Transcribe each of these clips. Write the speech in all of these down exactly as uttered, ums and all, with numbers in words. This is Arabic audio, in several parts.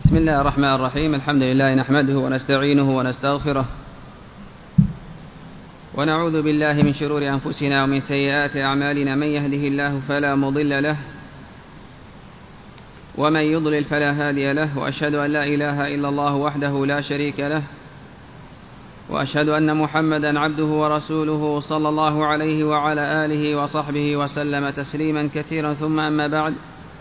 بسم الله الرحمن الرحيم. الحمد لله نحمده ونستعينه ونستغفره ونعوذ بالله من شرور أنفسنا ومن سيئات أعمالنا. من يهده الله فلا مضل له ومن يضلل فلا هادي له، وأشهد أن لا إله إلا الله وحده لا شريك له، وأشهد أن محمدا عبده ورسوله صلى الله عليه وعلى آله وصحبه وسلم تسليما كثيرا. ثم أما بعد،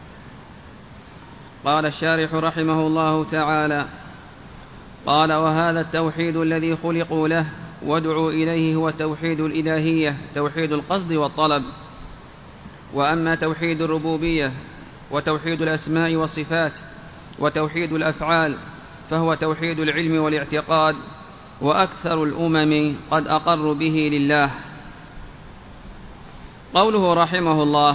قال الشارح رحمه الله تعالى: قال: وهذا التوحيد الذي خلقوا له وادعوا إليه هو توحيد الإلهية، توحيد القصد والطلب. وأما توحيد الربوبية وتوحيد الأسماء والصفات وتوحيد الأفعال فهو توحيد العلم والاعتقاد، وأكثر الأمم قد أقروا به لله. قوله رحمه الله: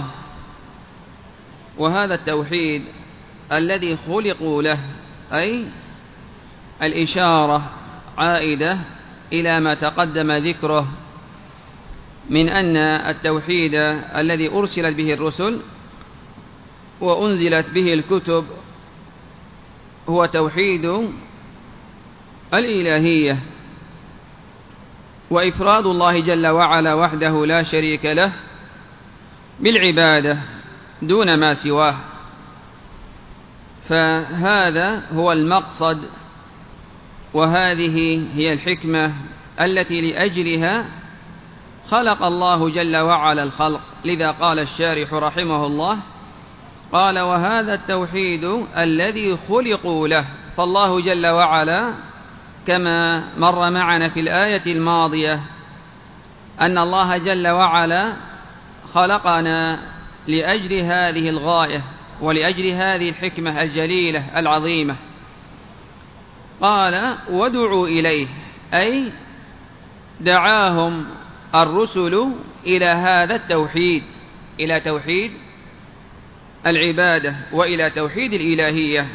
وهذا التوحيد الذي خلقوا له، أي الإشارة عائدة إلى ما تقدم ذكره من أن التوحيد الذي أرسلت به الرسل وأنزلت به الكتب هو توحيد الإلهية، وإفراد الله جل وعلا وحده لا شريك له بالعبادة دون ما سواه. فهذا هو المقصد، وهذه هي الحكمة التي لأجلها خلق الله جل وعلا الخلق. لذا قال الشارح رحمه الله: قال: وهذا التوحيد الذي خلقوا له. فالله جل وعلا كما مر معنا في الآية الماضية أن الله جل وعلا خلقنا لأجل هذه الغاية ولأجل هذه الحكمة الجليلة العظيمة. قال: وادعوا إليه، أي دعاهم الرسل إلى هذا التوحيد، إلى توحيد العبادة وإلى توحيد الإلهية.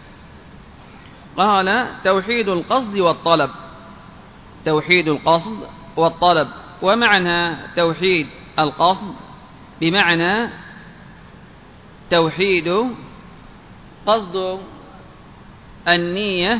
قال: توحيد القصد والطلب، توحيد القصد والطلب. ومعنى توحيد القصد بمعنى توحيد قصد النية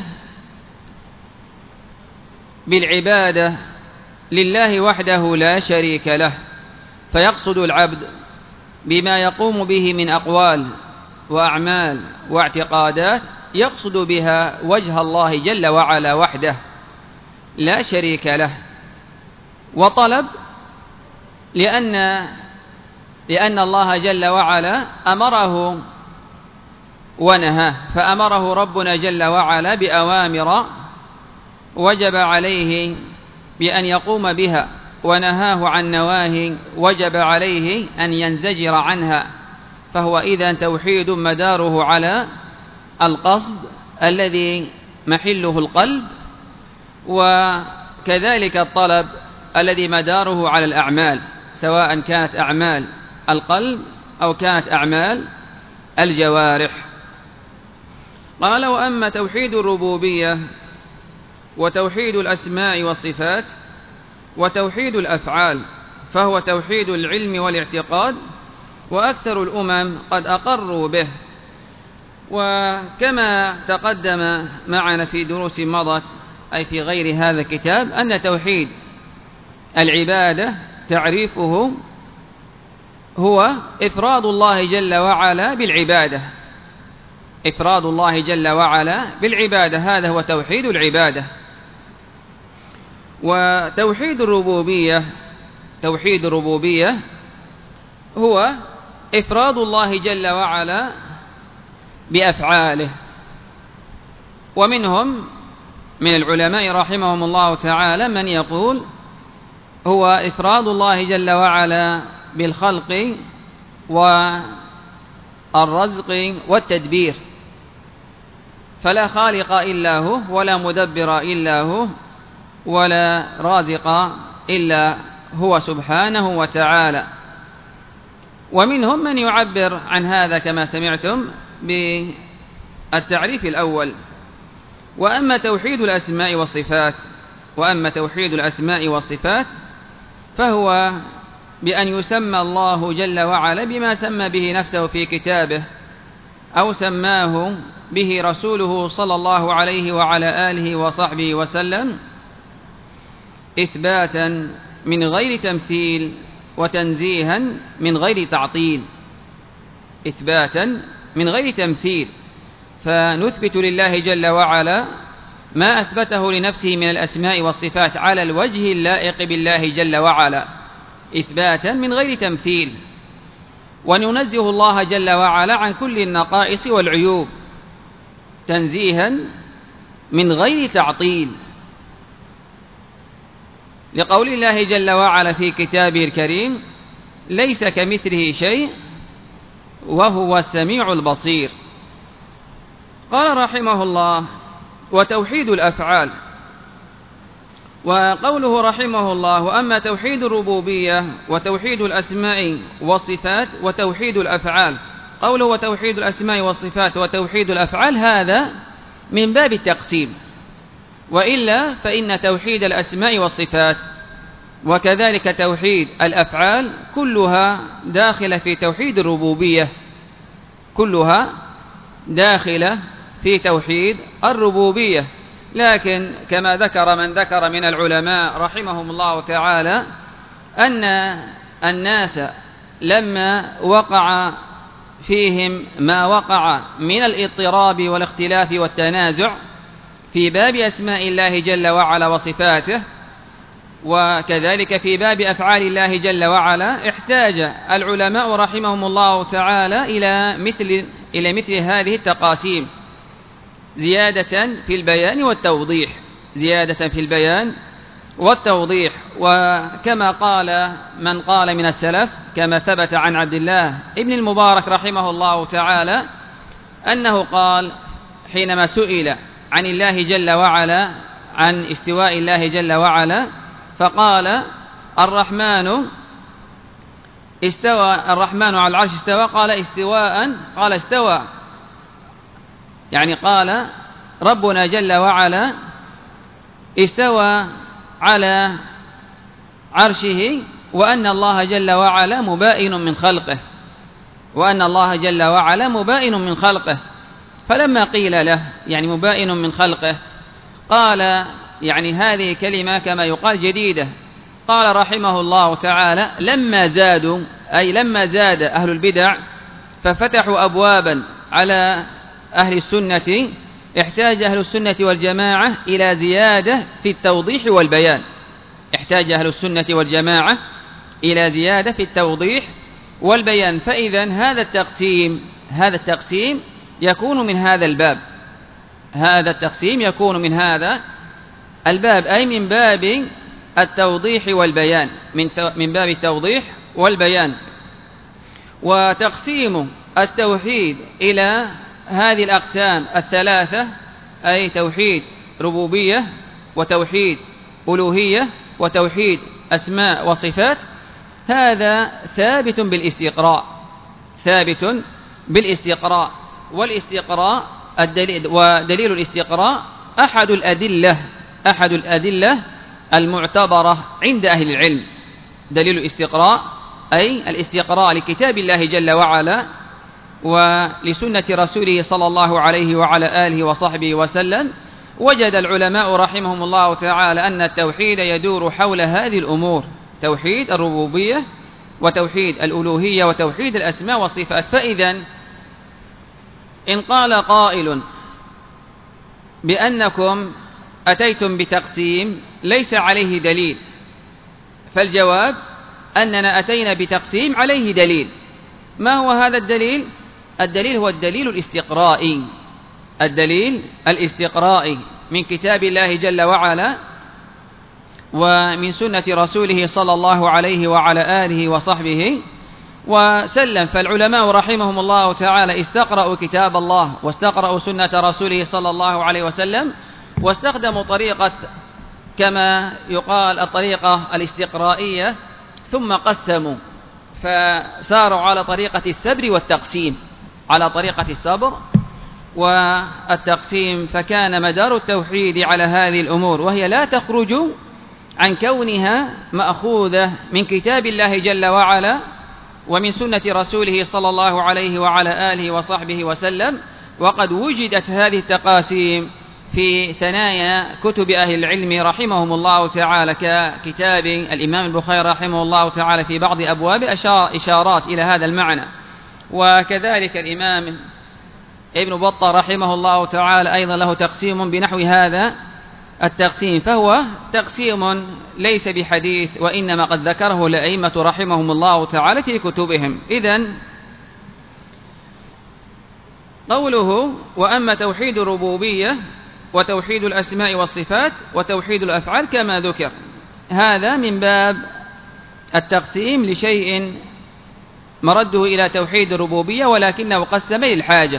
بالعبادة لله وحده لا شريك له، فيقصد العبد بما يقوم به من أقوال وأعمال واعتقادات يقصد بها وجه الله جل وعلا وحده لا شريك له. وطلب لأن لأن الله جل وعلا أمره ونهاه، فأمره ربنا جل وعلا بأوامر وجب عليه بأن يقوم بها، ونهاه عن نواهي وجب عليه أن ينزجر عنها. فهو إذن توحيد مداره على القصد الذي محله القلب، وكذلك الطلب الذي مداره على الأعمال، سواء كانت أعمال القلب أو كانت أعمال الجوارح. قال: وأما توحيد الربوبية وتوحيد الأسماء والصفات وتوحيد الأفعال فهو توحيد العلم والاعتقاد، وأكثر الأمم قد أقروا به. وكما تقدم معنا في دروس مضت، أي في غير هذا الكتاب، أن توحيد العبادة تعريفه هو إفراد الله جل وعلا بالعبادة، إفراد الله جل وعلا بالعبادة، هذا هو توحيد العبادة. وتوحيد الربوبية، توحيد الربوبية هو إفراد الله جل وعلا بأفعاله. ومنهم من العلماء رحمهم الله تعالى من يقول هو إفراد الله جل وعلا بالخلق والرزق والتدبير، فلا خالق إلا هو، ولا مدبر إلا هو، ولا رازق إلا هو سبحانه وتعالى. ومنهم من يعبر عن هذا كما سمعتم بالتعريف الأول. وأما توحيد الأسماء والصفات وأما توحيد الأسماء والصفات فهو بأن يسمى الله جل وعلا بما سمى به نفسه في كتابه، أو سماه به رسوله صلى الله عليه وعلى آله وصحبه وسلم إثباتا من غير تمثيل وتنزيها من غير تعطيل. إثباتا من غير تمثيل، فنثبت لله جل وعلا ما أثبته لنفسه من الأسماء والصفات على الوجه اللائق بالله جل وعلا إثباتا من غير تمثيل، وننزه الله جل وعلا عن كل النقائص والعيوب تنزيها من غير تعطيل، لقول الله جل وعلا في كتابه الكريم: ليس كمثله شيء وهو السميع البصير. قال رحمه الله: وتوحيد الأفعال. وقوله رحمه الله: أما توحيد الربوبية وتوحيد الأسماء والصفات وتوحيد الأفعال. قوله وتوحيد الأسماء والصفات وتوحيد الأفعال هذا من باب التقسيم، وإلا فإن توحيد الأسماء والصفات وكذلك توحيد الأفعال كلها داخلة في توحيد الربوبية، كلها داخلة في توحيد الربوبية. لكن كما ذكر من ذكر من العلماء رحمهم الله تعالى أن الناس لما وقع فيهم ما وقع من الاضطراب والاختلاف والتنازع في باب أسماء الله جل وعلا وصفاته، وكذلك في باب أفعال الله جل وعلا، احتاج العلماء رحمهم الله تعالى إلى مثل إلى مثل هذه التقاسيم، زيادة في البيان والتوضيح، زيادة في البيان والتوضيح. وكما قال من قال من السلف، كما ثبت عن عبد الله ابن المبارك رحمه الله تعالى أنه قال حينما سئل عن الله جل وعلا، عن استواء الله جل وعلا، فقال: الرحمن استوى الرحمن على العرش استوى، قال استواء، قال استوى، يعني قال ربنا جل وعلا استوى على عرشه، وأن الله جل وعلا مبائن من خلقه، وأن الله جل وعلا مبائن من خلقه. فلما قيل له يعني مبائن من خلقه، قال يعني هذه كلمة كما يقال جديدة. قال رحمه الله تعالى: لما زادوا، أي لما زاد أهل البدع ففتحوا أبوابا على أهل السنة، احتاج أهل السنة والجماعة إلى زيادة في التوضيح والبيان، احتاج أهل السنة والجماعة إلى زيادة في التوضيح والبيان. فإذا هذا التقسيم هذا التقسيم يكون من هذا الباب، هذا التقسيم يكون من هذا الباب، أي من باب التوضيح والبيان، من من باب التوضيح والبيان. وتقسيم التوحيد إلى هذه الأقسام الثلاثة، أي توحيد ربوبية وتوحيد ألوهية وتوحيد أسماء وصفات، هذا ثابت بالاستقراء، ثابت بالاستقراء. والاستقراء الدليل ودليل الاستقراء أحد الأدلة أحد الأدلة المعتبرة عند أهل العلم. دليل الاستقراء أي الاستقراء لكتاب الله جل وعلا ولسنة رسوله صلى الله عليه وعلى آله وصحبه وسلم. وجد العلماء رحمهم الله تعالى أن التوحيد يدور حول هذه الأمور: توحيد الربوبية وتوحيد الألوهية وتوحيد الأسماء والصفات. فإذا إن قال قائل بأنكم أتيتم بتقسيم ليس عليه دليل، فالجواب أننا أتينا بتقسيم عليه دليل. ما هو هذا الدليل؟ الدليل هو الدليل الاستقرائي، الدليل الاستقرائي من كتاب الله جل وعلا ومن سنة رسوله صلى الله عليه وعلى آله وصحبه وسلم. فالعلماء رحمهم الله تعالى استقرأوا كتاب الله واستقرأوا سنة رسوله صلى الله عليه وسلم، واستخدموا طريقة كما يقال الطريقة الاستقرائية، ثم قسموا، فساروا على طريقة السبر والتقسيم، على طريقة الصبر والتقسيم. فكان مدار التوحيد على هذه الأمور، وهي لا تخرج عن كونها مأخوذة من كتاب الله جل وعلا ومن سنة رسوله صلى الله عليه وعلى آله وصحبه وسلم. وقد وجدت هذه التقاسيم في ثنايا كتب أهل العلم رحمهم الله تعالى، ككتاب الإمام البخاري رحمه الله تعالى في بعض أبواب أشار إشارات إلى هذا المعنى، وكذلك الإمام ابن بطة رحمه الله تعالى أيضا له تقسيم بنحو هذا التقسيم، فهو تقسيم ليس بحديث، وإنما قد ذكره الأئمة رحمهم الله تعالى في كتبهم. إذن قوله وأما توحيد الربوبية وتوحيد الأسماء والصفات وتوحيد الأفعال كما ذكر، هذا من باب التقسيم لشيء مرده إلى توحيد الربوبية، ولكنه قسم للحاجة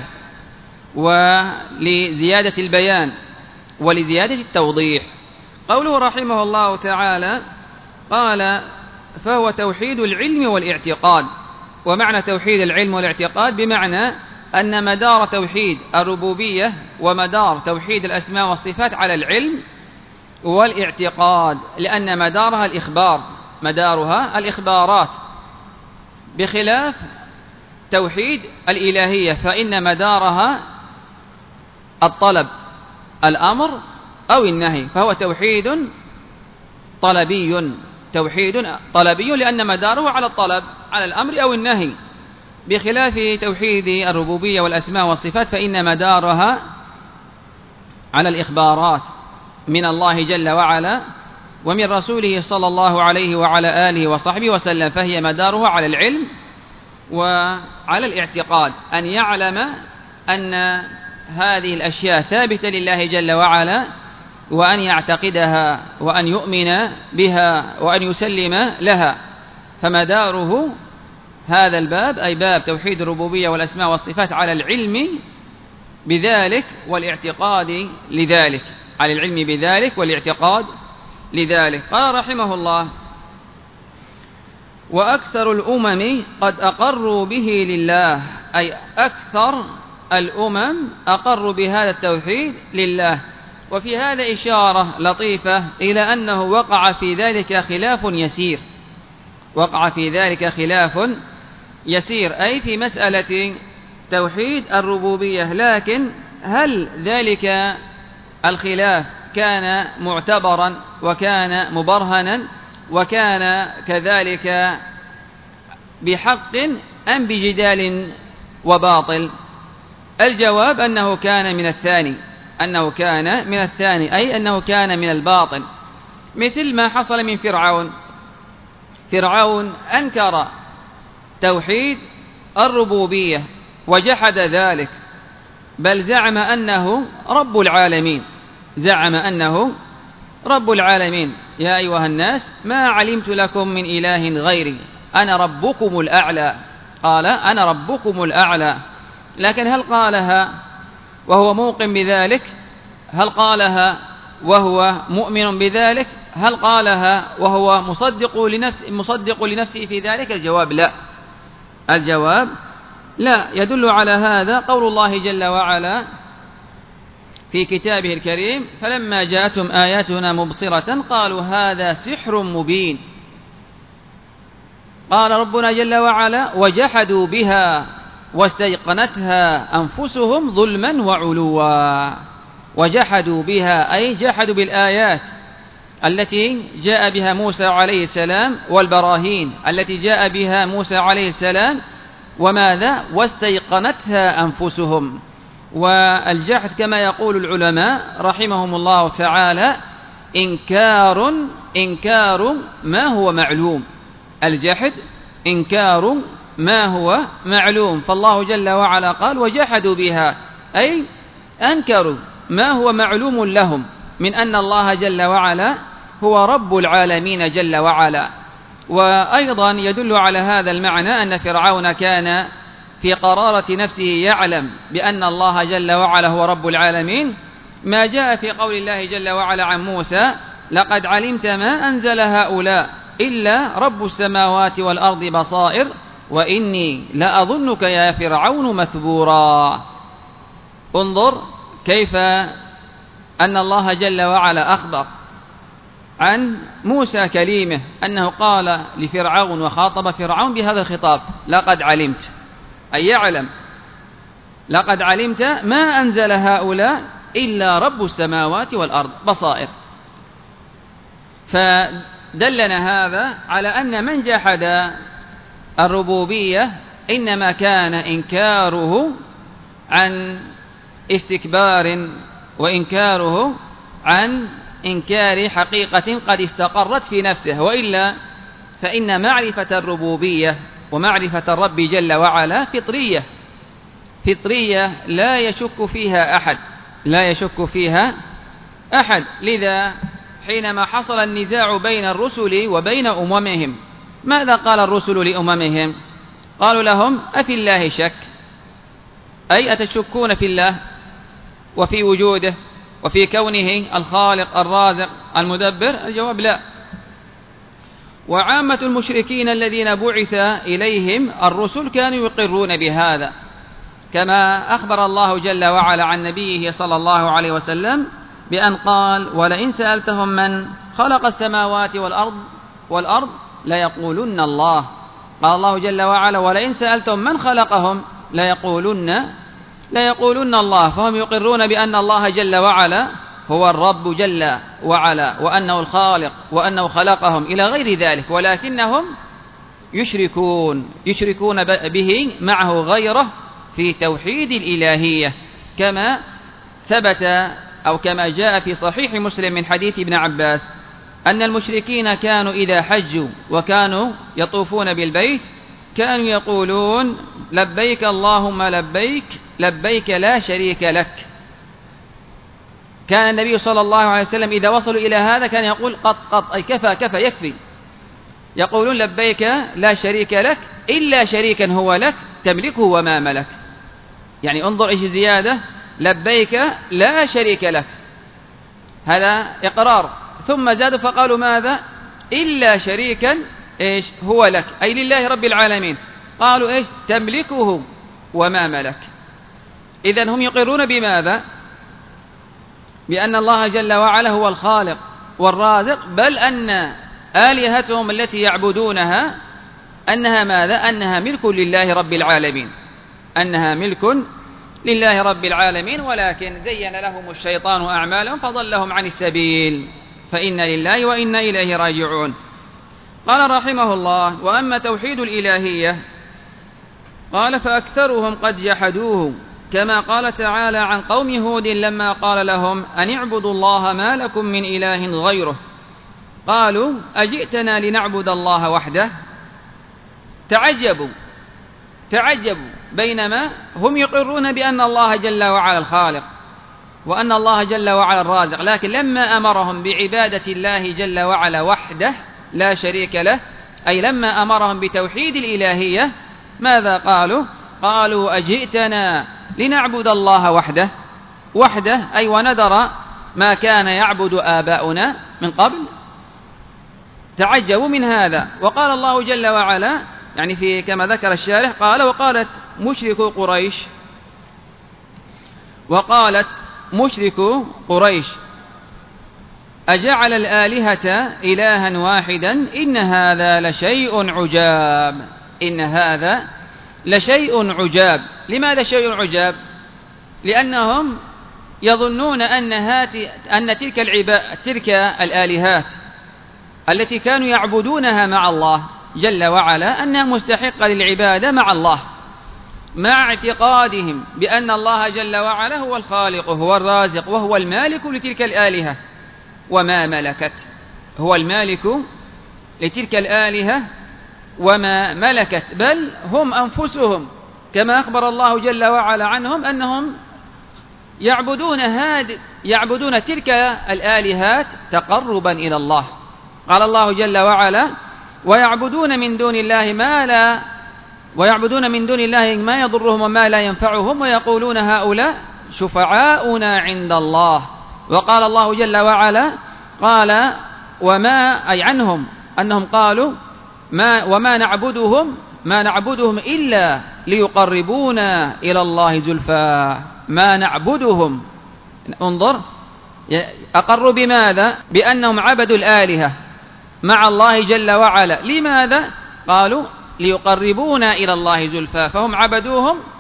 ولزيادة البيان ولزيادة التوضيح. قوله رحمه الله تعالى قال فهو توحيد العلم والاعتقاد. ومعنى توحيد العلم والاعتقاد بمعنى أن مدار توحيد الربوبية ومدار توحيد الأسماء والصفات على العلم والاعتقاد، لأن مدارها الإخبار، مدارها الإخبارات، بخلاف توحيد الإلهية فإن مدارها الطلب، الأمر أو النهي، فهو توحيد طلبي، توحيد طلبي لأن مداره على الطلب، على الأمر أو النهي، بخلاف توحيد الربوبية والأسماء والصفات فإن مدارها على الإخبارات من الله جل وعلا ومن رسوله صلى الله عليه وعلى آله وصحبه وسلم، فهي مدارها على العلم وعلى الاعتقاد، أن يعلم أن هذه الأشياء ثابتة لله جل وعلا، وأن يعتقدها وأن يؤمن بها وأن يسلم لها. فمداره هذا الباب أي باب توحيد الربوبية والأسماء والصفات على العلم بذلك والاعتقاد لذلك، على العلم بذلك والاعتقاد لذلك. قال رحمه الله وأكثر الأمم قد أقروا به لله، أي أكثر الأمم أقروا بهذا التوحيد لله. وفي هذا إشارة لطيفة إلى أنه وقع في ذلك خلاف يسير، وقع في ذلك خلاف يسير أي في مسألة توحيد الربوبية، لكن هل ذلك الخلاف كان معتبرا وكان مبرهنا وكان كذلك بحق أم بجدال وباطل؟ الجواب أنه كان من الثاني، أنه كان من الثاني أي أنه كان من الباطل، مثل ما حصل من فرعون. فرعون أنكر توحيد الربوبية وجحد ذلك، بل زعم أنه رب العالمين، زعم أنه رب العالمين. يا أيها الناس ما علمت لكم من إله غيري أنا ربكم الأعلى، قال أنا ربكم الأعلى. لكن هل قالها وهو موقن بذلك؟ هل قالها وهو مؤمن بذلك؟ هل قالها وهو مصدق لنفسه, مصدق لنفسه في ذلك؟ الجواب لا، الجواب لا. يدل على هذا قول الله جل وعلا في كتابه الكريم فلما جاءتهم آياتنا مبصرة قالوا هذا سحر مبين. قال ربنا جل وعلا وجحدوا بها واستيقنتها أنفسهم ظلما وعلوا. وجحدوا بها أي جحدوا بالآيات التي جاء بها موسى عليه السلام والبراهين التي جاء بها موسى عليه السلام، وماذا؟ واستيقنتها أنفسهم. والجحد كما يقول العلماء رحمهم الله تعالى إنكار إنكار ما هو معلوم، الجحد إنكار ما هو معلوم. فالله جل وعلا قال وجحدوا بها أي أنكروا ما هو معلوم لهم من أن الله جل وعلا هو رب العالمين جل وعلا. وأيضا يدل على هذا المعنى أن فرعون كان في قرارة نفسه يعلم بأن الله جل وعلا هو رب العالمين، ما جاء في قول الله جل وعلا عن موسى لقد علمت ما أنزل هؤلاء إلا رب السماوات والأرض بصائر وإني لأظنك يا فرعون مثبورا. انظر كيف أن الله جل وعلا أخبر عن موسى كليمه أنه قال لفرعون وخاطب فرعون بهذا الخطاب لقد علمت، أي يعلم لقد علمت ما أنزل هؤلاء إلا رب السماوات والأرض بصائر. فدلنا هذا على أن من جحد الربوبية إنما كان إنكاره عن استكبار وإنكاره عن إنكار حقيقة قد استقرت في نفسه، وإلا فإن معرفة الربوبية ومعرفة الرب جل وعلا فطرية فطرية لا يشك فيها أحد لا يشك فيها أحد. لذا حينما حصل النزاع بين الرسل وبين أممهم، ماذا قال الرسل لأممهم؟ قالوا لهم: أفي الله شك؟ أي أتشكون في الله وفي وجوده وفي كونه الخالق الرازق المدبر؟ الجواب لا. وعامة المشركين الذين بعث إليهم الرسل كانوا يقرون بهذا، كما أخبر الله جل وعلا عن نبيه صلى الله عليه وسلم بأن قال: ولئن سألتهم من خلق السماوات والأرض والأرض ليقولن الله. قال الله جل وعلا: ولئن سألتهم من خلقهم ليقولن ليقولن الله. فهم يقرون بأن الله جل وعلا هو الرب جل وعلا، وأنه الخالق، وأنه خلقهم إلى غير ذلك، ولكنهم يشركون يشركون به معه غيره في توحيد الإلهية، كما ثبت أو كما جاء في صحيح مسلم من حديث ابن عباس أن المشركين كانوا إذا حجوا وكانوا يطوفون بالبيت كانوا يقولون: لبيك اللهم لبيك لبيك لا شريك لك. كان النبي صلى الله عليه وسلم إذا وصلوا إلى هذا كان يقول: قط قط، أي كفى كفى يكفي. يقولون: لبيك لا شريك لك إلا شريكا هو لك تملكه وما ملك. يعني انظر إيش زيادة، لبيك لا شريك لك، هذا إقرار. ثم زادوا فقالوا: ماذا؟ إلا شريكا إيش هو لك، أي لله رب العالمين. قالوا: إيش؟ تملكه وما ملك. إذن هم يقرون بماذا؟ بأن الله جل وعلا هو الخالق والرازق، بل أن آلهتهم التي يعبدونها أنها ماذا؟ أنها ملك لله رب العالمين أنها ملك لله رب العالمين ولكن زين لهم الشيطان أعمالهم فضلهم عن السبيل، فإن لله وإنا إليه راجعون. قال رحمه الله: وأما توحيد الإلهية قال: فأكثرهم قد جحدوه، كما قال تعالى عن قوم هود لما قال لهم أن اعبدوا الله ما لكم من إله غيره، قالوا: أجئتنا لنعبد الله وحده. تعجبوا تعجبوا بينما هم يقرون بأن الله جل وعلا الخالق وأن الله جل وعلا الرازق، لكن لما أمرهم بعبادة الله جل وعلا وحده لا شريك له، أي لما أمرهم بتوحيد الإلهية، ماذا قالوا؟ قالوا: أجئتنا لنعبد الله وحده وحده أي ونذر ما كان يعبد آباؤنا من قبل. تعجبوا من هذا. وقال الله جل وعلا يعني في كما ذكر الشارح قال: وقالت مشرك قريش وقالت مشرك قريش أجعل الآلهة إلها واحدا إن هذا لشيء عجاب إن هذا لشيء عجاب. لماذا شيء عجاب؟ لأنهم يظنون أن, أن تلك, العبا... تلك الآلهات التي كانوا يعبدونها مع الله جل وعلا أنها مستحقة للعبادة مع الله، مع اعتقادهم بأن الله جل وعلا هو الخالق وهو الرازق وهو المالك لتلك الآلهة وما ملكت. هو المالك لتلك الآلهة وما ملكت، بل هم أنفسهم كما أخبر الله جل وعلا عنهم أنهم يعبدون هاد يعبدون تلك الآلهات تقربا إلى الله. قال الله جل وعلا: ويعبدون من دون الله ما لا ويعبدون من دون الله ما يضرهم وما لا ينفعهم ويقولون هؤلاء شفعاؤنا عند الله. وقال الله جل وعلا قال وما أي عنهم أنهم قالوا ما وما نعبدهم ما نعبدهم إلا ليقربونا إلى الله زلفى. ما نعبدهم، انظر، أقروا بماذا؟ بأنهم عبدوا الآلهة مع الله جل وعلا. لماذا؟ قالوا ليقربونا إلى الله زلفى، فهم عبدوهم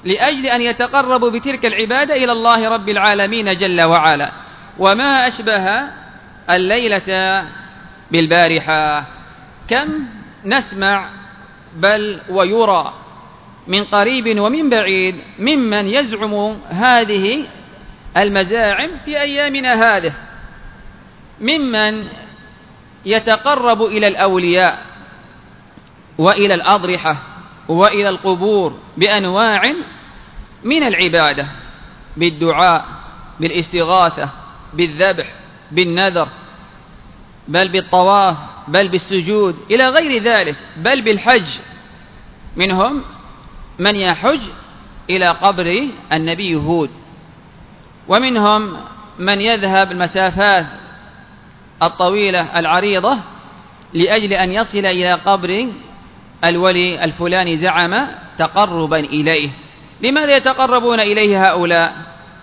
لأجل أن يتقربوا بتلك العبادة إلى الله رب العالمين جل وعلا. وما أشبه الليلة بالبارحة، كم نسمع بل ويرى من قريب ومن بعيد ممن يزعم هذه المزاعم في أيامنا هذه، ممن يتقرب إلى الأولياء وإلى الأضرحة وإلى القبور بأنواع من العبادة، بالدعاء، بالاستغاثة، بالذبح، بالنذر، بل بالطواف، بل بالسجود إلى غير ذلك، بل بالحج. منهم من يحج إلى قبر النبي هود، ومنهم من يذهب المسافات الطويلة العريضة لأجل أن يصل إلى قبر الولي الفلاني زعم تقربا إليه. لماذا يتقربون إليه هؤلاء؟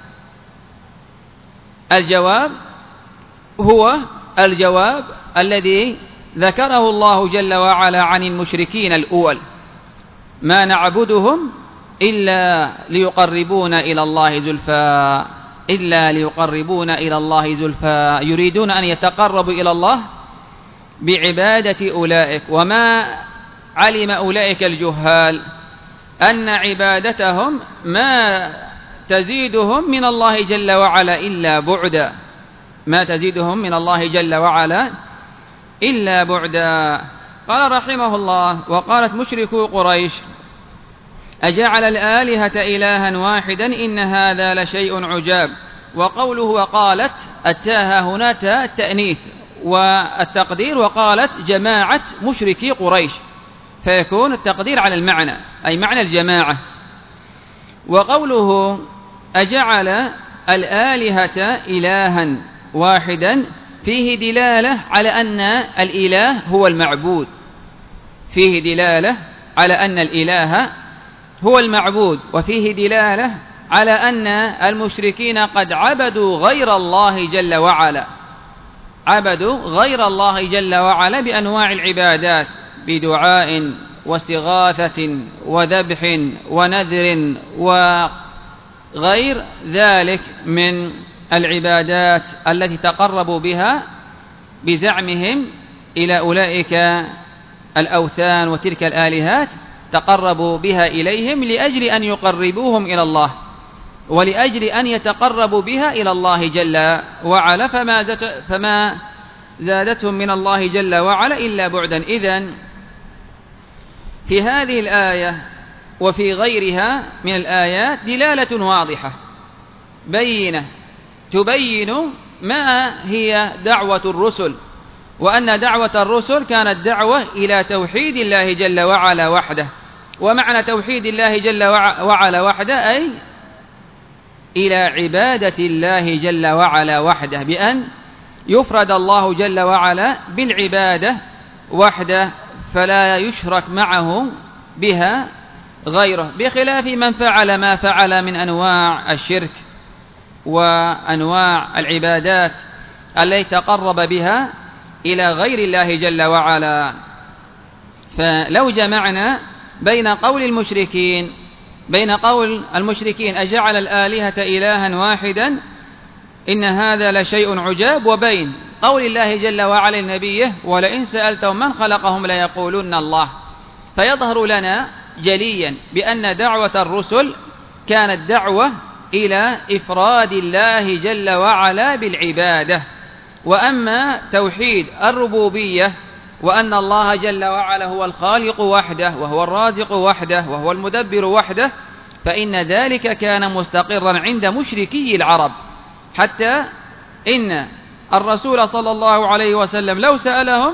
الجواب هو الجواب الذي ذكره الله جل وعلا عن المشركين الأول: ما نعبدهم إلا ليقربونا إلى الله زلفى إلا ليقربونا إلى الله زلفى يريدون أن يتقربوا إلى الله بعبادة أولئك. وما علم أولئك الجهال أن عبادتهم ما تزيدهم من الله جل وعلا إلا بعدا ما تزيدهم من الله جل وعلا إلا بعدا. قال رحمه الله: وقالت مشركو قريش: أجعل الآلهة إلها واحدا إن هذا لشيء عجاب. وقوله وقالت التاء هنا تاء التأنيث، والتقدير وقالت جماعة مشركي قريش، فيكون التقدير على المعنى أي معنى الجماعة. وقوله أجعل الآلهة إلها واحدا فيه دلالة على أن الإله هو المعبود، فيه دلالة على أن الإله هو المعبود، وفيه دلالة على أن المشركين قد عبدوا غير الله جل وعلا عبدوا غير الله جل وعلا بأنواع العبادات، بدعاء واستغاثة وذبح ونذر وغير ذلك من العبادات التي تقربوا بها بزعمهم إلى أولئك الأوثان وتلك الآلهات، تقربوا بها إليهم لأجل أن يقربوهم إلى الله ولأجل أن يتقربوا بها إلى الله جل وعلا، فما, فما زادتهم من الله جل وعلا إلا بعدا. إذن في هذه الآية وفي غيرها من الآيات دلالة واضحة بينة تبين ما هي دعوة الرسل، وأن دعوة الرسل كانت دعوة إلى توحيد الله جل وعلا وحده. ومعنى توحيد الله جل وعلا وحده أي إلى عبادة الله جل وعلا وحده، بأن يفرد الله جل وعلا بالعبادة وحده فلا يشرك معه بها غيره، بخلاف من فعل ما فعل من أنواع الشرك وأنواع العبادات التي تقرب بها إلى غير الله جل وعلا. فلو جمعنا بين قول المشركين بين قول المشركين أجعل الآلهة إلها واحدا إن هذا لشيء عجاب، وبين قول الله جل وعلا لنبيه ولئن سألتهم من خلقهم ليقولن الله، فيظهر لنا جليا بأن دعوة الرسل كانت دعوة إلى إفراد الله جل وعلا بالعبادة. وأما توحيد الربوبية وأن الله جل وعلا هو الخالق وحده وهو الرازق وحده وهو المدبر وحده، فإن ذلك كان مستقرا عند مشركي العرب، حتى إن الرسول صلى الله عليه وسلم لو سألهم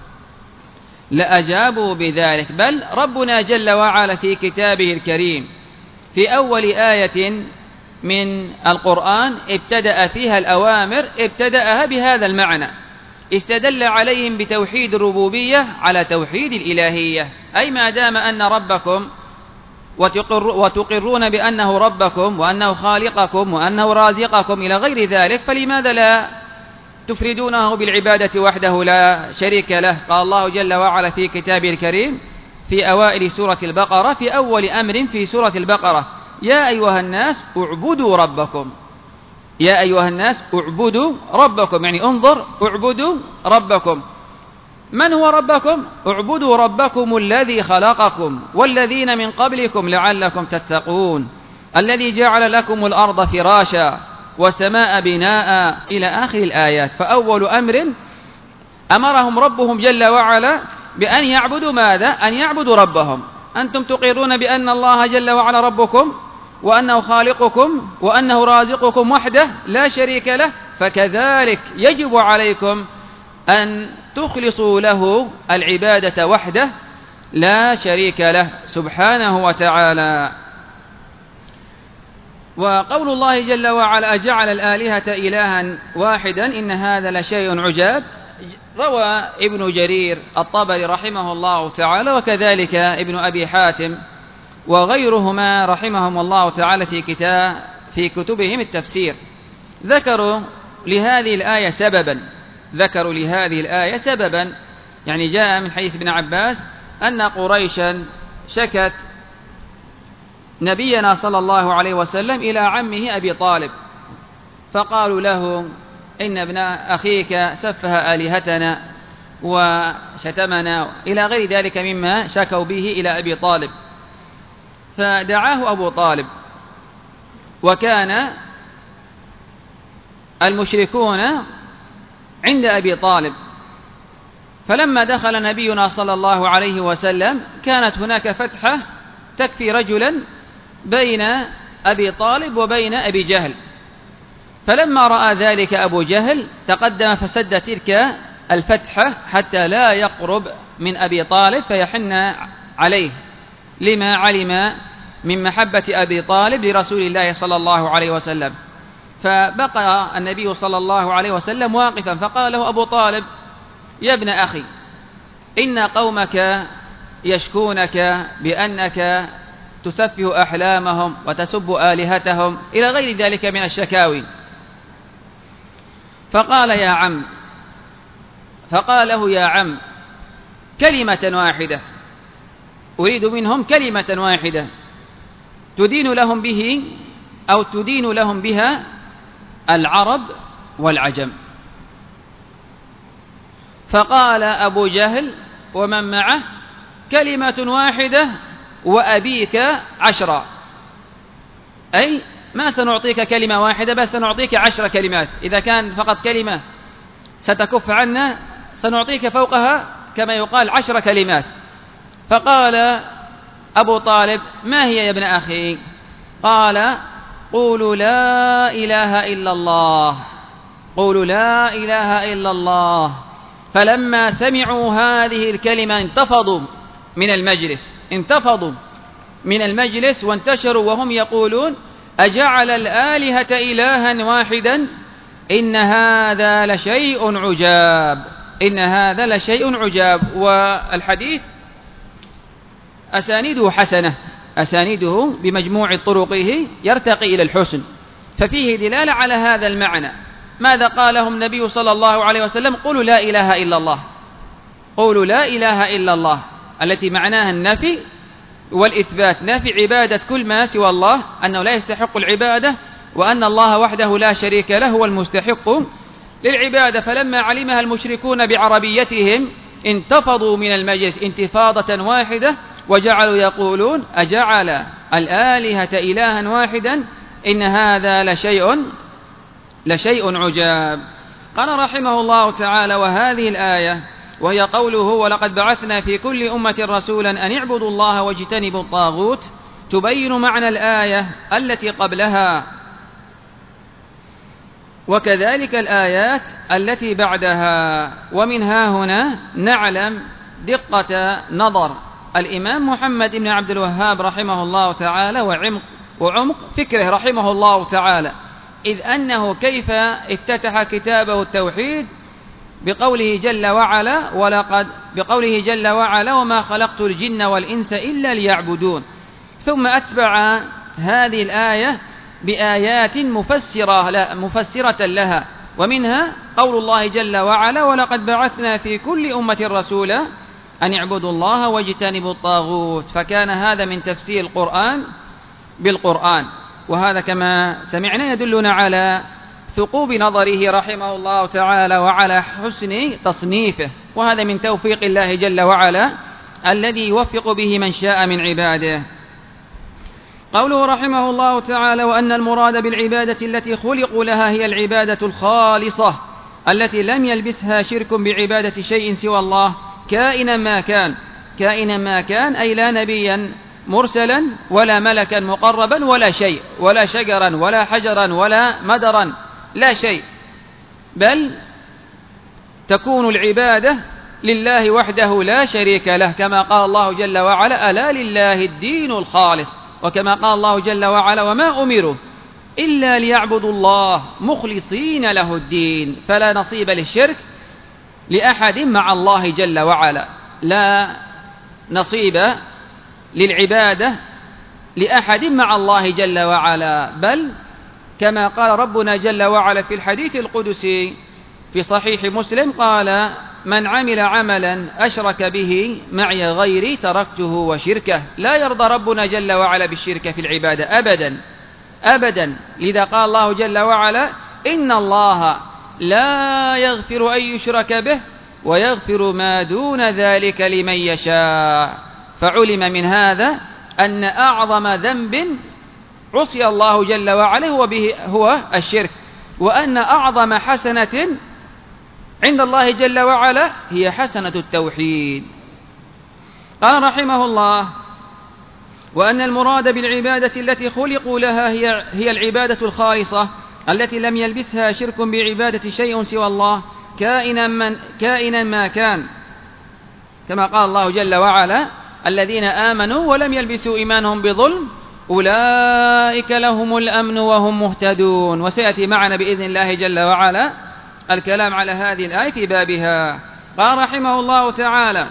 لأجابوا بذلك. بل ربنا جل وعلا في كتابه الكريم في أول آية من القرآن ابتدأ فيها الأوامر ابتدأها بهذا المعنى، استدل عليهم بتوحيد الربوبية على توحيد الإلهية، أي ما دام أن ربكم وتقر وتقرون بأنه ربكم وأنه خالقكم وأنه رازقكم إلى غير ذلك، فلماذا لا تفردونه بالعبادة وحده لا شريك له؟ قال الله جل وعلا في كتابه الكريم في أوائل سورة البقرة في أول أمر في سورة البقرة: يا أيها الناس اعبدوا ربكم، يا أيها الناس اعبدوا ربكم، يعني انظر اعبدوا ربكم. من هو ربكم؟ اعبدوا ربكم الذي خلقكم والذين من قبلكم لعلكم تتقون، الذي جعل لكم الأرض فراشا والسماء بناء إلى آخر الآيات. فأول أمر أمرهم ربهم جل وعلا بأن يعبدوا ماذا؟ أن يعبدوا ربهم. أنتم تقرون بأن الله جل وعلا ربكم وأنه خالقكم وأنه رازقكم وحده لا شريك له، فكذلك يجب عليكم أن تخلصوا له العبادة وحده لا شريك له سبحانه وتعالى. وقول الله جل وعلا أجعل الآلهة إلها واحدا إن هذا لشيء عجاب، روى ابن جرير الطبري رحمه الله تعالى وكذلك ابن أبي حاتم وغيرهما رحمهم الله تعالى في كتاب في كتبهم التفسير، ذكروا لهذه الآية سببا ذكروا لهذه الآية سببا يعني جاء من حديث ابن عباس أن قريشا شكت نبينا صلى الله عليه وسلم إلى عمه أبي طالب، فقالوا له إن ابن أخيك سفه آلهتنا وشتمنا إلى غير ذلك مما شكوا به إلى أبي طالب. فدعاه أبو طالب، وكان المشركون عند أبي طالب، فلما دخل نبينا صلى الله عليه وسلم كانت هناك فتحة تكفي رجلا بين أبي طالب وبين أبي جهل، فلما رأى ذلك أبو جهل تقدم فسد تلك الفتحة حتى لا يقرب من أبي طالب فيحن عليه، لما علم من محبة أبي طالب لرسول الله صلى الله عليه وسلم. فبقى النبي صلى الله عليه وسلم واقفا، فقال له أبو طالب يا ابن أخي إن قومك يشكونك بأنك تسفه أحلامهم وتسب آلهتهم إلى غير ذلك من الشكاوي. فقال يا عم فقال له يا عم كلمة واحدة أريد منهم كلمة واحدة تدين لهم به أو تدين لهم بها العرب والعجم. فقال أبو جهل ومن معه كلمة واحدة وأبيك عشرة، أي ما سنعطيك كلمة واحدة بس سنعطيك عشر كلمات، إذا كان فقط كلمة ستكف عنا سنعطيك فوقها كما يقال عشر كلمات. فقال أبو طالب ما هي يا ابن أخي؟ قال قولوا لا إله إلا الله، قولوا لا إله إلا الله. فلما سمعوا هذه الكلمة انتفضوا من المجلس انتفضوا من المجلس وانتشروا وهم يقولون أجعل الآلهة إلها واحدا إن هذا لشيء عجاب إن هذا لشيء عجاب. والحديث أسانيده حسنة، أسانيده بمجموع طرقه يرتقي إلى الحسن، ففيه دلالة على هذا المعنى. ماذا قالهم النبي صلى الله عليه وسلم؟ قولوا لا إله إلا الله، قولوا لا إله إلا الله التي معناها النفي والإثبات، نفي عبادة كل ما سوى الله، أنه لا يستحق العبادة، وأن الله وحده لا شريك له هو المستحق للعبادة. فلما علمها المشركون بعربيتهم انتفضوا من المجلس انتفاضة واحدة وجعلوا يقولون أجعل الآلهة إلها واحدا إن هذا لشيء لشيء عجاب. قال رحمه الله تعالى وهذه الآية وهي قوله ولقد بعثنا في كل أمة رسولا أن اعبدوا الله واجتنبوا الطاغوت تبين معنى الآية التي قبلها، وكذلك الآيات التي بعدها. ومنها هنا نعلم دقة نظر الإمام محمد بن عبد الوهاب رحمه الله تعالى وعمق, وعمق فكره رحمه الله تعالى، إذ أنه كيف افتتح كتابه التوحيد بقوله جل وعلا ولقد بقوله جل وعلا وما خلقت الجن والإنس إلا ليعبدون، ثم أتبع هذه الآية بآيات مفسرة, لا مفسرة لها، ومنها قول الله جل وعلا ولقد بعثنا في كل أمة رسولا أن اعبدوا الله واجتنبوا الطاغوت. فكان هذا من تفسير القرآن بالقرآن. وهذا كما سمعنا يدلنا على ثقوب نظره رحمه الله تعالى وعلى حسن تصنيفه، وهذا من توفيق الله جل وعلا الذي يوفق به من شاء من عباده. قوله رحمه الله تعالى: وأن المراد بالعبادة التي خلقوا لها هي العبادة الخالصة التي لم يلبسها شرك بعبادة شيء سوى الله كائنا ما كان. كائنا ما كان أي لا نبيا مرسلا ولا ملكا مقربا ولا شيء، ولا شجرا ولا حجرا ولا مدرا، لا شيء، بل تكون العبادة لله وحده لا شريك له، كما قال الله جل وعلا: ألا لله الدين الخالص. وكما قال الله جل وعلا: وما أمروا إلا ليعبدوا الله مخلصين له الدين. فلا نصيب للشرك لأحد مع الله جل وعلا، لا نصيب للعبادة لأحد مع الله جل وعلا، بل كما قال ربنا جل وعلا في الحديث القدسي في صحيح مسلم قال: من عمل عملا أشرك به معي غيري تركته وشركه. لا يرضى ربنا جل وعلا بالشرك في العبادة أبدا أبدا. لذا قال الله جل وعلا: إن الله لا يغفر أن يشرك به ويغفر ما دون ذلك لمن يشاء. فعلم من هذا أن أعظم ذنب عصي الله جل وعلا هو, به هو الشرك، وأن أعظم حسنة عند الله جل وعلا هي حسنة التوحيد. قال رحمه الله: وأن المراد بالعبادة التي خلقوا لها هي, هي العبادة الخالصة التي لم يلبسها شرك بعبادة شيء سوى الله كائنا, من كائنا ما كان، كما قال الله جل وعلا: الذين آمنوا ولم يلبسوا إيمانهم بظلم أولئك لهم الأمن وهم مهتدون. وسيأتي معنا بإذن الله جل وعلا الكلام على هذه الآية في بابها. قال رحمه الله تعالى: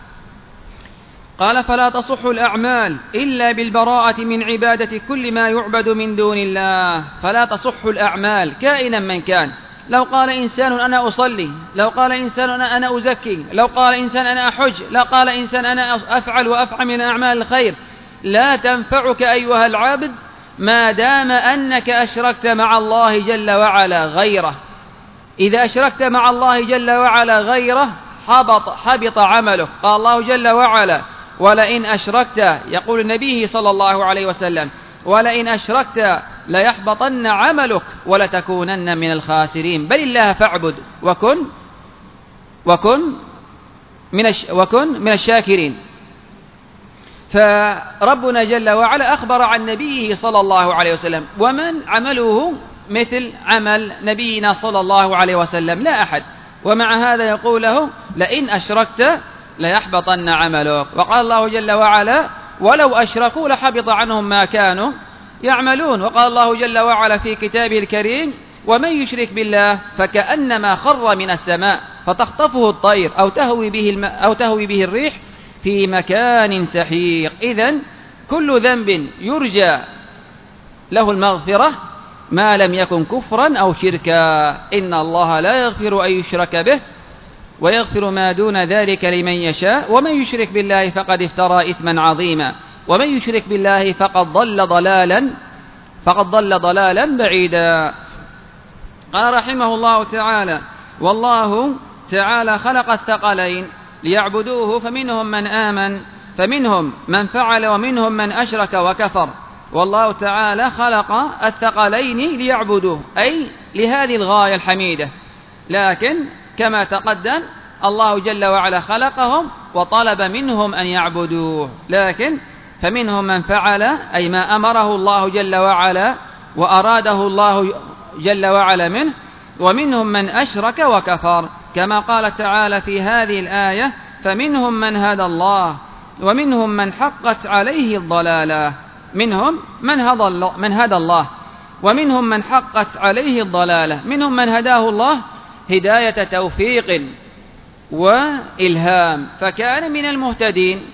قال: فلا تصح الأعمال إلا بالبراءة من عبادة كل ما يعبد من دون الله. فلا تصح الأعمال كائنا من كان. لو قال إنسان أنا أصلي، لو قال إنسان أنا, أنا أزكي، لو قال إنسان أنا أحج، لو قال إنسان أنا أفعل وأفعل من أعمال الخير، لا تنفعك أيها العبد ما دام أنك أشركت مع الله جل وعلا غيره. إذا أشركت مع الله جل وعلا غيره حبط, حبط عملك. قال الله جل وعلا: ولئن أشركت، يقول النبي صلى الله عليه وسلم: ولئن أشركت ليحبطن عملك ولتكونن من الخاسرين. بل الله فاعبد وكن وكن من وكن من الشاكرين. فربنا جل وعلا أخبر عن نبيه صلى الله عليه وسلم، ومن عمله مثل عمل نبينا صلى الله عليه وسلم؟ لا أحد. ومع هذا يقول له: لئن أشركت ليحبطن عملك. وقال الله جل وعلا: ولو أشركوا لحبط عنهم ما كانوا يعملون. وقال الله جل وعلا في كتابه الكريم: ومن يشرك بالله فكأنما خر من السماء فتخطفه الطير أو تهوي به, الم... أو تهوي به الريح في مكان سحيق. إذن كل ذنب يرجى له المغفرة ما لم يكن كفرا أو شركا. إن الله لا يغفر أن يشرك به ويغفر ما دون ذلك لمن يشاء، ومن يشرك بالله فقد افترى إثما عظيما، ومن يشرك بالله فقد ضل ضلالا فقد ضل ضلالا بعيدا. قال رحمه الله تعالى: والله تعالى خلق الثقلين ليعبدوه، فمنهم من آمن فمنهم من فعل ومنهم من أشرك وكفر. والله تعالى خلق الثقلين ليعبدوه، أي لهذه الغاية الحميدة. لكن كما تقدم الله جل وعلا خلقهم وطلب منهم أن يعبدوه، لكن فمنهم من فعل أي ما أمره الله جل وعلا وأراده الله جل وعلا منه، ومنهم من أشرك وكفر، كما قال تعالى في هذه الآية: فمنهم من هدى الله ومنهم من حقت عليه الضلالة. منهم من هدى من هدى الله ومنهم من حقت عليه الضلالة. منهم من هداه الله هداية توفيق وإلهام فكان من المهتدين،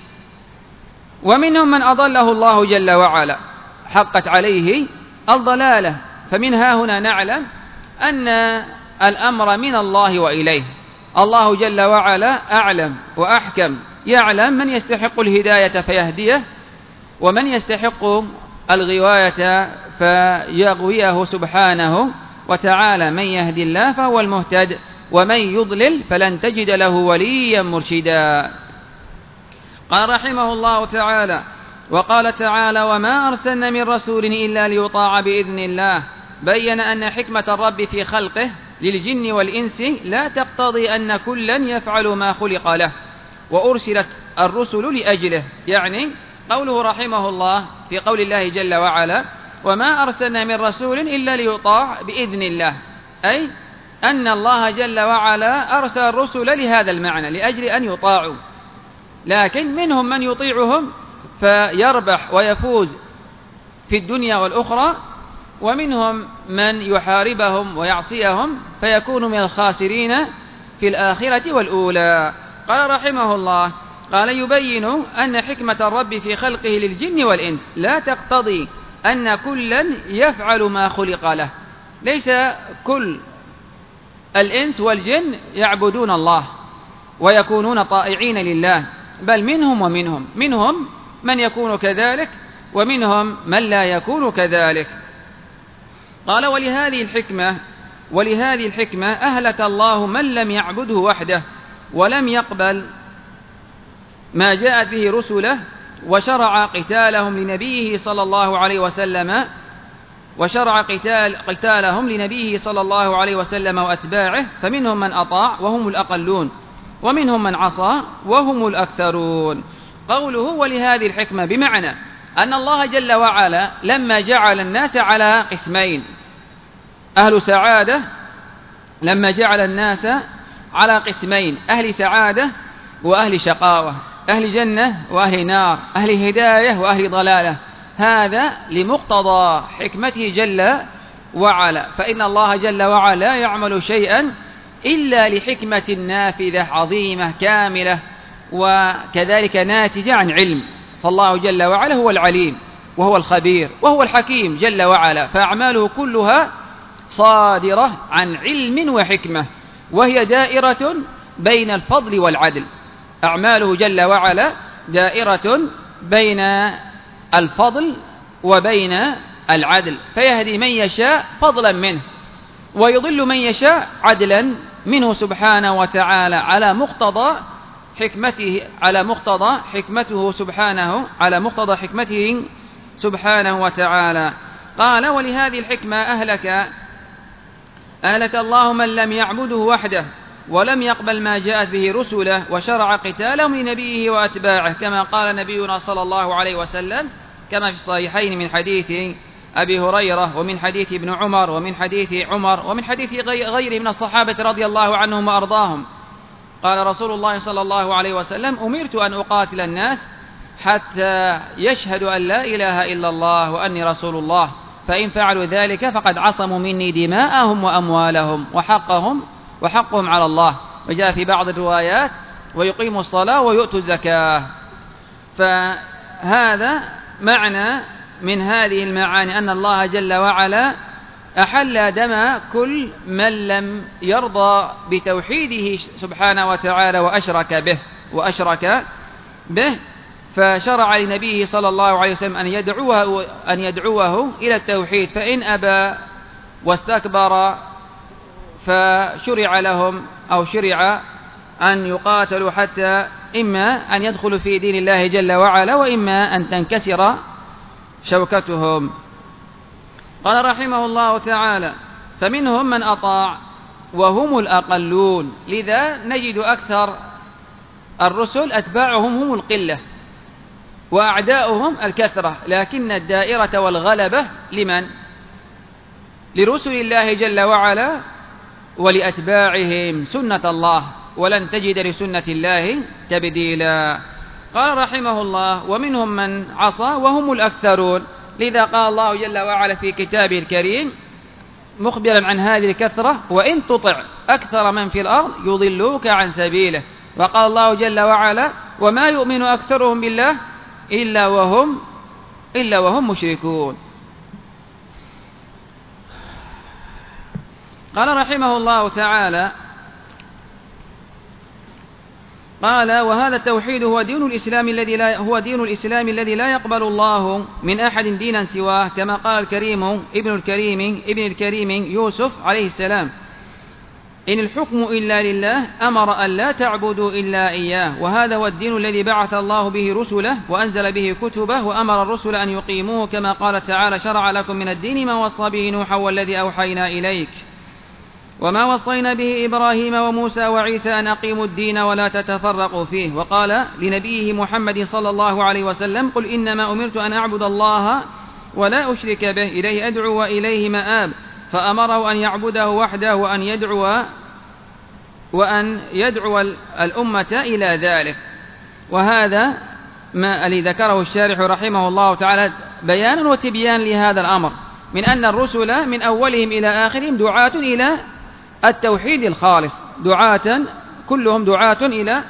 ومنهم من أضله الله جل وعلا حقت عليه الضلالة. فمن ها هنا نعلم أن الأمر من الله وإليه. الله جل وعلا أعلم وأحكم، يعلم من يستحق الهداية فيهديه، ومن يستحق الغواية فيغويه سبحانه وتعالى. من يهدي الله فهو المهتد، ومن يضلل فلن تجد له وليا مرشدا. قال رحمه الله تعالى: وقال تعالى: وما أرسلنا من رسول إلا ليطاع بإذن الله. بين أن حكمة الرب في خلقه للجن والإنس لا تقتضي أن كلا يفعل ما خلق له، وأرسلت الرسل لأجله. يعني قوله رحمه الله في قول الله جل وعلا: وما أرسلنا من رسول إلا ليطاع بإذن الله، أي أن الله جل وعلا أرسل الرسل لهذا المعنى، لأجل أن يطاعوا. لكن منهم من يطيعهم فيربح ويفوز في الدنيا والأخرى، ومنهم من يحاربهم ويعصيهم فيكون من الخاسرين في الآخرة والأولى. قال رحمه الله: قال يبين أن حكمة الرب في خلقه للجن والإنس لا تقتضي أن كلا يفعل ما خلق له. ليس كل الإنس والجن يعبدون الله ويكونون طائعين لله، بل منهم ومنهم منهم من يكون كذلك، ومنهم من لا يكون كذلك. قال: ولهذه الحكمة ولهذه الحكمة أهلك الله من لم يعبده وحده، ولم يقبل ما جاءت به رسله، وشرع قتالهم لنبيه صلى الله عليه وسلم وشرع قتال قتالهم لنبيه صلى الله عليه وسلم وأتباعه، فمنهم من أطاع وهم الأقلون، ومنهم من عصى وهم الأكثرون. قوله ولهذه الحكمة بمعنى أن الله جل وعلا لما جعل الناس على قسمين، أهل سعادة، لما جعل الناس على قسمين، أهل سعادة وأهل شقاوة، أهل جنة وأهل نار، أهل هداية وأهل ضلالة، هذا لمقتضى حكمته جل وعلا. فإن الله جل وعلا لا يعمل شيئا إلا لحكمة نافذة عظيمة كاملة، وكذلك ناتجة عن علم. فالله جل وعلا هو العليم وهو الخبير وهو الحكيم جل وعلا، فأعماله كلها صادرة عن علم وحكمة، وهي دائرة بين الفضل والعدل. أعماله جل وعلا دائرة بين الفضل وبين العدل، فيهدي من يشاء فضلا منه، ويضل من يشاء عدلا منه سبحانه وتعالى، على مقتضى حكمته على مقتضى حكمته سبحانه على مقتضى حكمته سبحانه وتعالى. قال: ولهذه الحكمة أهلك أهلك الله من لم يعبده وحده، ولم يقبل ما جاءت به رسله، وشرع قتالهم لنبيه وأتباعه، كما قال نبينا صلى الله عليه وسلم كما في الصحيحين من حديث أبي هريرة، ومن حديث ابن عمر، ومن حديث عمر، ومن حديث غيره من الصحابة رضي الله عنهم وأرضاهم. قال رسول الله صلى الله عليه وسلم: أمرت أن أقاتل الناس حتى يشهدوا أن لا إله إلا الله وأني رسول الله، فإن فعلوا ذلك فقد عصموا مني دماءهم وأموالهم وحقهم وحقهم على الله. وجاء في بعض الروايات: ويقيموا الصلاة ويؤتوا الزكاة. فهذا معنى من هذه المعاني أن الله جل وعلا أحل دم كل من لم يرضى بتوحيده سبحانه وتعالى وأشرك به وأشرك به فشرع لنبيه صلى الله عليه وسلم أن يدعوه أن يدعوه إلى التوحيد، فإن أبى واستكبر فشرع لهم أو شرع أن يقاتلوا حتى إما أن يدخلوا في دين الله جل وعلا، وإما أن تنكسر شوكتهم. قال رحمه الله تعالى: فمنهم من أطاع وهم الأقلون. لذا نجد أكثر الرسل أتباعهم هم القلة وأعداؤهم الكثرة، لكن الدائرة والغلبة لمن؟ لرسل الله جل وعلا ولأتباعهم سنة الله، ولن تجد لسنة الله تبديلا. قال رحمه الله: ومنهم من عصى وهم الأكثرون. لذا قال الله جل وعلا في كتابه الكريم مخبرا عن هذه الكثرة: وإن تطع أكثر من في الأرض يضلوك عن سبيله. وقال الله جل وعلا: وما يؤمن أكثرهم بالله إلا وهم إلا وهم مشركون. قال رحمه الله تعالى: قال: وهذا التوحيد هو دين الإسلام الذي لا هو دين الإسلام الذي لا يقبل الله من أحد دينا سواه، كما قال الكريم ابن الكريم ابن الكريم يوسف عليه السلام: إن الحكم إلا لله، أمر أن لا تعبدوا إلا إياه، وهذا هو الدين الذي بعث الله به رسله وأنزل به كتبه وأمر الرسل أن يقيموه، كما قال تعالى: شرع لكم من الدين ما وصى به نوحا والذي أوحينا إليك وما وصينا به إبراهيم وموسى وعيسى أن أقيموا الدين ولا تتفرقوا فيه. وقال لنبيه محمد صلى الله عليه وسلم: قل إنما أمرت أن أعبد الله ولا أشرك به، إليه أدعو وإليه مآب، فأمره أن يعبده وحده وأن يدعو وأن يدعو الأمة إلى ذلك. وهذا ما الذي ذكره الشارح رحمه الله تعالى بيانا وتبيان لهذا الأمر، من أن الرسل من أولهم إلى آخرهم دعاة إلى التوحيد الخالص، دعاة كلهم دعاة إلى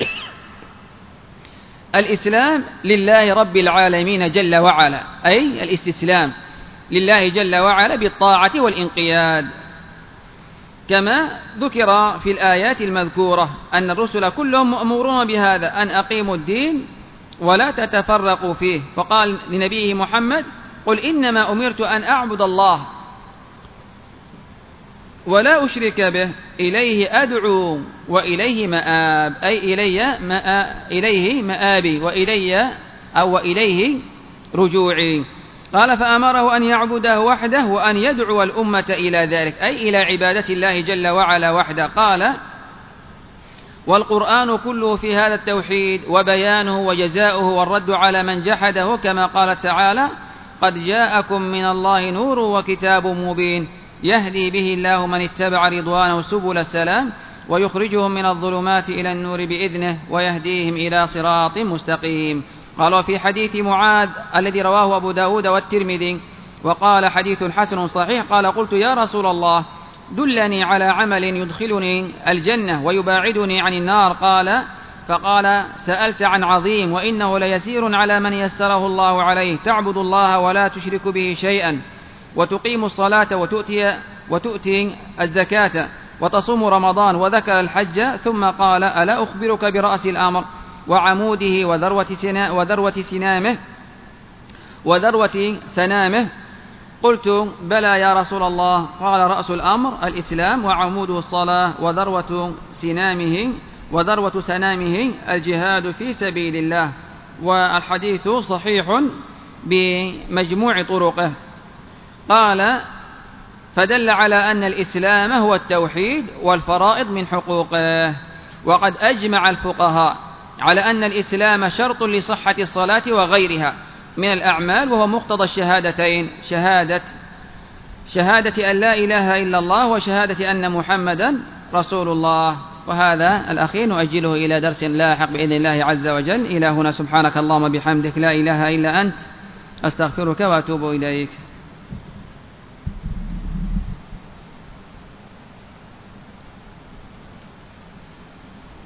الإسلام لله رب العالمين جل وعلا، أي الاستسلام لله جل وعلا بالطاعة والإنقياد، كما ذكر في الآيات المذكورة أن الرسل كلهم مأمورون بهذا، أن أقيموا الدين ولا تتفرقوا فيه. فقال لنبيه محمد: قل إنما أمرت أن أعبد الله ولا أشرك به، إليه أدعو وإليه مآب، أي إلي مآ... إليه مآبي وإلي أو وإليه رجوعي. قال: فأمره أن يعبده وحده وأن يدعو الأمة إلى ذلك، أي إلى عبادة الله جل وعلا وحده. قال: والقرآن كله في هذا التوحيد وبيانه وجزاؤه والرد على من جحده، كما قال تعالى: قد جاءكم من الله نور وكتاب مبين يهدي به الله من اتبع رضوانه سبل السلام ويخرجهم من الظلمات إلى النور بإذنه ويهديهم إلى صراط مستقيم. قال: وفي حديث معاذ الذي رواه أبو داود والترمذي وقال حديث حسن صحيح، قال: قلت يا رسول الله دلني على عمل يدخلني الجنة ويباعدني عن النار. قال فقال: سألت عن عظيم، وإنه ليسير على من يسره الله عليه، تعبد الله ولا تشرك به شيئا، وتقيم الصلاة وتؤتي, وتؤتي الزكاة وتصوم رمضان، وذكر الحج، ثم قال: ألا أخبرك برأس الأمر وعموده وذروة, سنا وذروة سنامه وذروة سنامه؟ قلت: بلى يا رسول الله. قال: رأس الأمر الإسلام، وعموده الصلاة، وذروة سنامه وذروة سنامه الجهاد في سبيل الله. والحديث صحيح بمجموع طرقه. قال: فدل على أن الإسلام هو التوحيد والفرائض من حقوقه. وقد أجمع الفقهاء على أن الإسلام شرط لصحة الصلاة وغيرها من الأعمال، وهو مقتضى الشهادتين، شهادة شهادة أن لا إله إلا الله وشهادة أن محمدا رسول الله. وهذا الأخير نؤجله إلى درس لاحق بإذن الله عز وجل. إلى هنا، سبحانك اللهم بحمدك، لا إله إلا أنت، أستغفرك وأتوب إليك.